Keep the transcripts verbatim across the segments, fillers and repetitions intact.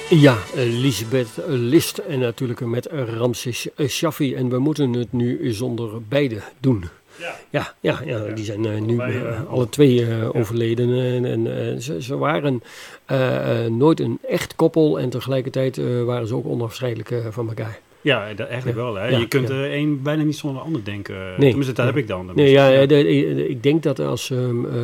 Ja, Lisbeth List en natuurlijk met Ramses Shaffi. En we moeten het nu zonder beide doen. Ja, ja, ja, ja die zijn uh, nu Wij, uh, uh, alle twee uh, overleden. En, en uh, ze, ze waren uh, uh, nooit een echt koppel en tegelijkertijd uh, waren ze ook onafscheidelijk uh, van elkaar. Ja, dat eigenlijk ja. wel. Hè? Ja, je kunt ja. er één bijna niet zonder ander denken. Nee, Tenminste, dat nee. heb ik dan. Nee, ja, ja. De, de, ik denk dat als... Um, uh,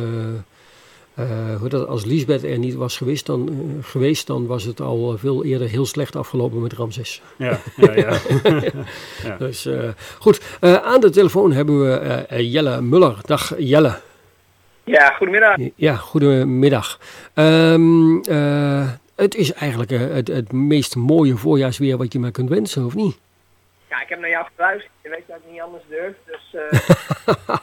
Uh, hoe dat, als Lisbeth er niet was geweest dan, uh, geweest, dan was het al uh, veel eerder heel slecht afgelopen met Ramses. Ja, ja, ja. ja. Dus uh, goed, uh, aan de telefoon hebben we uh, Jelle Muller. Dag Jelle. Ja, goedemiddag. Ja, goedemiddag. Um, uh, het is eigenlijk uh, het, het meest mooie voorjaarsweer wat je maar kunt wensen, of niet? Ja, ik heb naar jou geluisterd. Je weet dat ik niet anders durf, dus... Uh...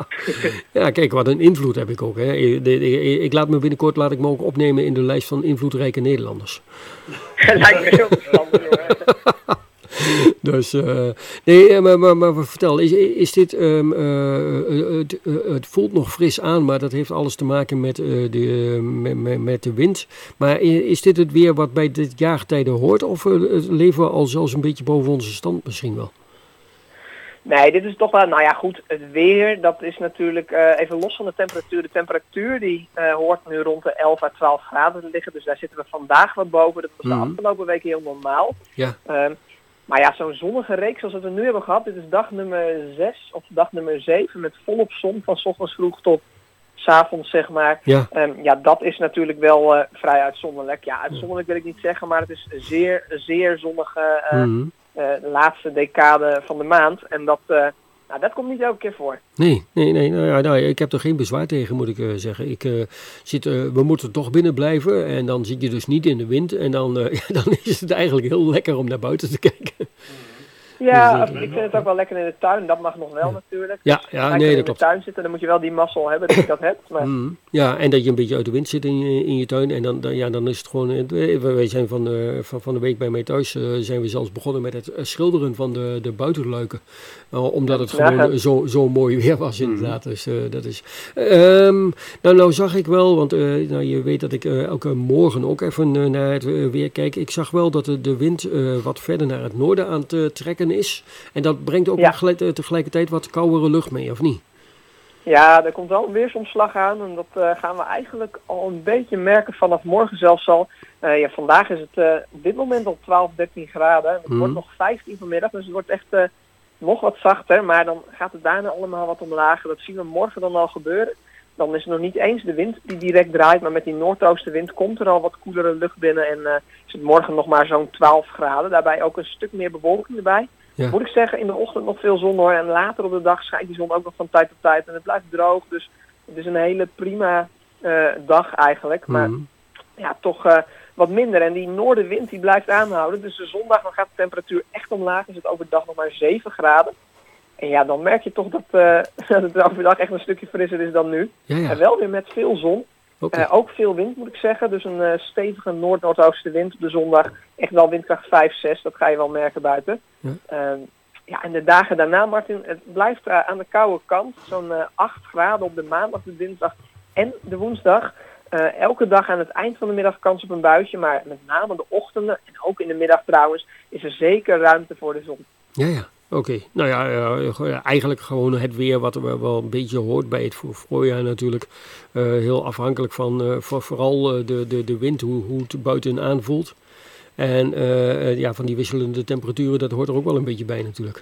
ja, kijk, wat een invloed heb ik ook. Hè. Ik, ik laat me binnenkort laat ik me ook opnemen in de lijst van invloedrijke Nederlanders. Lijkt me heel verstandig, hoor. Dus, uh, nee, maar, maar, maar vertel, is, is dit, um, uh, het, uh, het voelt nog fris aan, maar dat heeft alles te maken met, uh, de, uh, met, met de wind. Maar is dit het weer wat bij dit jaargetijde hoort, of uh, leven we al zelfs een beetje boven onze stand misschien wel? Nee, dit is toch wel, nou ja goed, het weer, dat is natuurlijk uh, even los van de temperatuur. De temperatuur die uh, hoort nu rond de elf à twaalf graden te liggen, dus daar zitten we vandaag wat boven. Dat was mm-hmm. de afgelopen week heel normaal. Ja. Um, maar ja, zo'n zonnige reeks zoals we het nu hebben gehad, dit is dag nummer zes of dag nummer zeven met volop zon van 's ochtends vroeg tot 's avonds, zeg maar. Ja, um, ja dat is natuurlijk wel uh, vrij uitzonderlijk. Ja, uitzonderlijk wil ik niet zeggen, maar het is zeer, zeer zonnige... Uh, mm-hmm. Uh, de laatste decade van de maand. En dat, uh, nou, dat komt niet elke keer voor. Nee, nee, nee. Nou ja, nou, ik heb er geen bezwaar tegen, moet ik uh, zeggen. Ik, uh, zit, uh, we moeten toch binnen blijven. En dan zit je dus niet in de wind. En dan, uh, ja, dan is het eigenlijk heel lekker om naar buiten te kijken. Ja, dus, uh, ik vind het ook wel lekker in de tuin. Dat mag nog wel ja. natuurlijk. Ja, ja, nee, dat in klopt. de tuin zitten, dan moet je wel die mazzel hebben dat je dat hebt. Maar... Mm, ja, en dat je een beetje uit de wind zit in je, in je tuin. En dan, dan, ja, dan is het gewoon... Wij zijn van, uh, van, van de week bij mij thuis... Uh, zijn we zelfs begonnen met het schilderen van de, de buitenluiken. Uh, omdat het gewoon ja. zo, zo mooi weer was inderdaad. Mm. Dus uh, dat is... Um, nou, nou zag ik wel... Want uh, nou, je weet dat ik uh, elke morgen ook even uh, naar het uh, weer kijk. Ik zag wel dat de, de wind uh, wat verder naar het noorden aan te trekken is. En dat brengt ook ja. tegelijk, tegelijkertijd wat koudere lucht mee, of niet? Ja, er komt wel een weersomslag aan en dat uh, gaan we eigenlijk al een beetje merken vanaf morgen zelfs al. Uh, ja, vandaag is het uh, op dit moment al twaalf, dertien graden. Het mm. wordt nog vijftien vanmiddag, dus het wordt echt uh, nog wat zachter. Maar dan gaat het daarna allemaal wat omlaag. Dat zien we morgen dan al gebeuren. Dan is het nog niet eens de wind die direct draait, maar met die noordoostenwind komt er al wat koelere lucht binnen. En uh, is het morgen nog maar zo'n twaalf graden. Daarbij ook een stuk meer bewolking erbij. Ja. Moet ik zeggen, in de ochtend nog veel zon hoor. En later op de dag schijnt die zon ook nog van tijd tot tijd. En het blijft droog. Dus het is een hele prima uh, dag eigenlijk. Maar mm. ja, toch uh, wat minder. En die noordenwind die blijft aanhouden. Dus de zondag dan gaat de temperatuur echt omlaag. Is het overdag nog maar zeven graden. En ja, dan merk je toch dat, uh, dat het overdag echt een stukje frisser is dan nu. Ja, ja. En wel weer met veel zon. Okay. Uh, ook veel wind moet ik zeggen. Dus een uh, stevige noord-noordoostenwind op de zondag. Echt wel windkracht vijf, zes. Dat ga je wel merken buiten. Ja. Uh, ja, en de dagen daarna, Martin, het blijft uh, aan de koude kant. Zo'n uh, acht graden op de maandag, de dinsdag en de woensdag. Uh, elke dag aan het eind van de middag kans op een buitje. Maar met name de ochtenden en ook in de middag trouwens is er zeker ruimte voor de zon. Ja, ja. Oké, okay. Nou ja, uh, eigenlijk gewoon het weer wat er wel een beetje hoort bij het voorjaar natuurlijk. Uh, heel afhankelijk van uh, voor, vooral uh, de, de, de wind, hoe, hoe het buiten aanvoelt. En uh, ja, van die wisselende temperaturen, dat hoort er ook wel een beetje bij natuurlijk.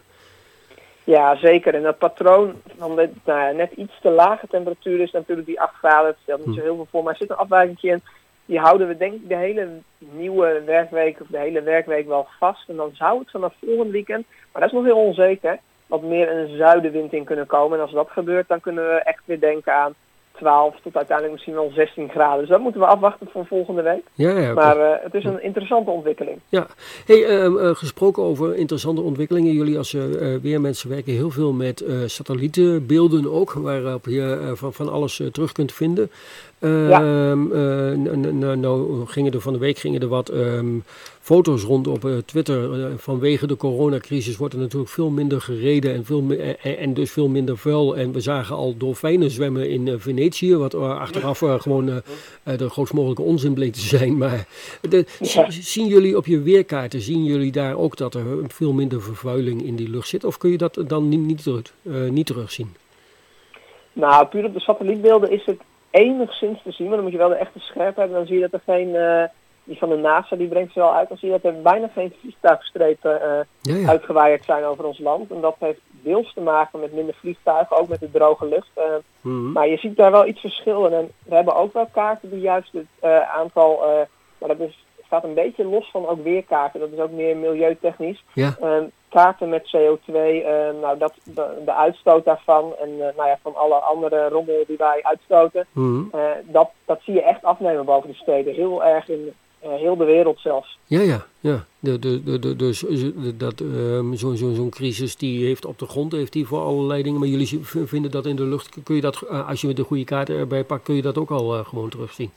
Ja, zeker. En dat patroon van de, nou, net iets te lage temperatuur is natuurlijk die acht graden. Het stelt niet zo heel veel voor, maar er zit een afwijking in. Die houden we denk ik de hele nieuwe werkweek of de hele werkweek wel vast. En dan zou het vanaf volgend weekend, maar dat is nog heel onzeker, wat meer een zuidenwind in kunnen komen. En als dat gebeurt, dan kunnen we echt weer denken aan twaalf tot uiteindelijk misschien wel zestien graden. Dus dat moeten we afwachten voor volgende week. Ja, ja, maar uh, het is een interessante ontwikkeling. Ja, hey, uh, uh, gesproken over interessante ontwikkelingen. Jullie als uh, weermensen werken heel veel met uh, satellietenbeelden ook, waarop je uh, van, van alles uh, terug kunt vinden. Uh, ja. uh, nou, nou gingen er van de week gingen er wat um, foto's rond op uh, Twitter. Uh, vanwege de coronacrisis wordt er natuurlijk veel minder gereden en, veel me- en, en dus veel minder vuil. En we zagen al dolfijnen zwemmen in uh, Venetië, wat uh, achteraf uh, gewoon uh, uh, de grootst mogelijke onzin bleek te zijn. Maar de, Ja. z- zien jullie op je weerkaarten, zien jullie daar ook dat er veel minder vervuiling in die lucht zit? Of kun je dat dan niet, niet, terug, uh, niet terugzien? Nou, puur op de satellietbeelden is het enigszins te zien, maar dan moet je wel de echte scherp hebben. Dan zie je dat er geen, uh, die van de NASA, die brengt ze wel uit, dan zie je dat er bijna geen vliegtuigstrepen uh, Ja, ja. uitgewaaid zijn over ons land. En dat heeft deels te maken met minder vliegtuigen, ook met de droge lucht. Uh, Mhm. maar je ziet daar wel iets verschil in. En we hebben ook wel kaarten die juist het uh, aantal, uh, maar dat is, staat een beetje los van ook weerkaarten. Dat is ook meer milieutechnisch. Ja. Uh, kaarten met C O twee, uh, nou dat, de, de uitstoot daarvan en uh, nou ja, van alle andere rommel die wij uitstoten, Mhm. uh, dat, dat zie je echt afnemen boven de steden. Heel erg in uh, heel de wereld zelfs. Ja, ja, ja. De, de, de, de, dus de- dat, um, zo'n zo, zo'n crisis die heeft op de grond, heeft die voor allerlei dingen. Maar jullie v- vinden dat in de lucht, kun je dat, uh, als je de goede kaarten erbij pakt, kun je dat ook al uh, gewoon terugzien.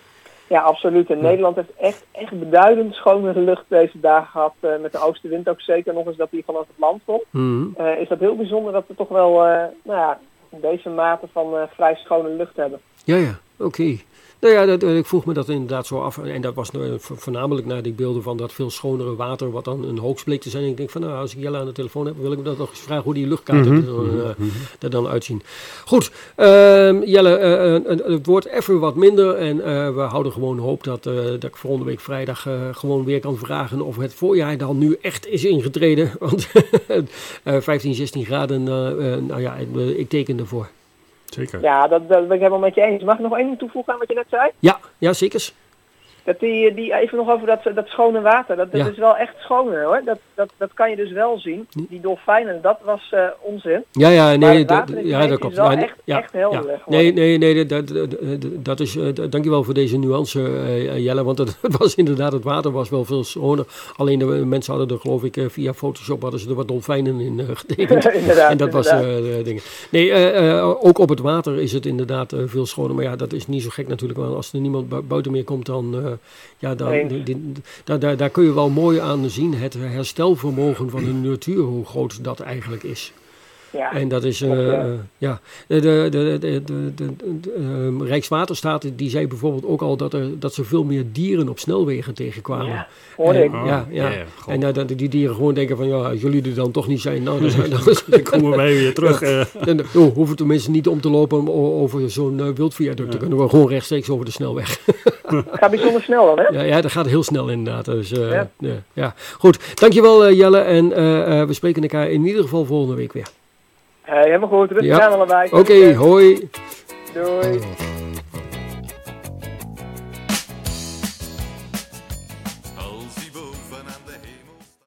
Ja, absoluut. En Ja. Nederland heeft echt, echt beduidend schonere lucht deze dagen gehad. Uh, met de oostenwind ook zeker nog eens dat die vanaf het land komt. Mhm. Uh, is dat heel bijzonder dat we toch wel uh, nou ja, deze mate van uh, vrij schone lucht hebben. Ja, ja, oké. Nou ja, dat, ik vroeg me dat inderdaad zo af. En dat was nou vo- voornamelijk naar die beelden van dat veel schonere water, wat dan een hoax bleek te zijn. En ik denk van, nou, als ik Jelle aan de telefoon heb, wil ik dat nog eens vragen hoe die luchtkaarten Mhm. er, dan, uh, er dan uitzien. Goed, ehm, Jelle, uh, uh, uh, het wordt even wat minder. En uh, we houden gewoon hoop dat, uh, dat ik volgende week vrijdag uh, gewoon weer kan vragen of het voorjaar dan nu echt is ingetreden. Want uh, vijftien, zestien graden, uh, uh, nou ja, uh, ik teken ervoor. Zeker. Ja, dat, dat ben ik helemaal met je eens. Mag ik nog één ding toevoegen aan wat je net zei? Ja, ja, zeker. Dat die, die even nog over dat, dat schone water. Dat, dat Ja. is wel echt schoner hoor. Dat, dat, dat kan je dus wel zien. Die dolfijnen, dat was uh, onzin. Ja, ja, Maar nee, het dat, water in ja, Venetië dat klopt. is wel Ja, echt, ja, echt helder ja. geworden. Nee, nee, nee, dat, dat, dat, dat is, uh, dankjewel voor deze nuance, uh, Jelle, want het, het was inderdaad, het water was wel veel schoner. Alleen de mensen hadden er, geloof ik, uh, via Photoshop hadden ze er wat dolfijnen in uh, getekend. Inderdaad, En dat was inderdaad. uh, de dingen. Nee, uh, uh, ook op het water is het inderdaad uh, veel schoner, maar ja, dat is niet zo gek natuurlijk, want als er niemand bu- buiten meer komt, dan, uh, ja, dan, Nee. die, die, daar, daar, daar kun je wel mooi aan zien, het herstelvermogen van de natuur, hoe groot dat eigenlijk is. Ja. En dat is, uh, Klopt, ja. uh, ja, de, de, de, de, de, de, de, um, Rijkswaterstaat die zei bijvoorbeeld ook al dat, er, dat ze veel meer dieren op snelwegen tegenkwamen. Ja, hoorde ik. En, Oh, ja, ja. ja, goh. En uh, dat die dieren gewoon denken van, ja, als jullie er dan toch niet zijn, nou, dan, dan, Dan komen wij weer terug. eh. dan oh, hoeven tenminste niet om te lopen o- over zo'n uh, wildviaduct. Dan kunnen we gewoon rechtstreeks over de snelweg. Het gaat bijzonder snel dan, hè? ja, ja, dat gaat heel snel inderdaad. Dus, uh, Ja. ja. Ja. Goed, dankjewel uh, Jelle en uh, uh, we spreken elkaar in ieder geval volgende week weer. Hey, helemaal goed. Rustig Ja. aan allebei. Oké, okay, hoi. Doei.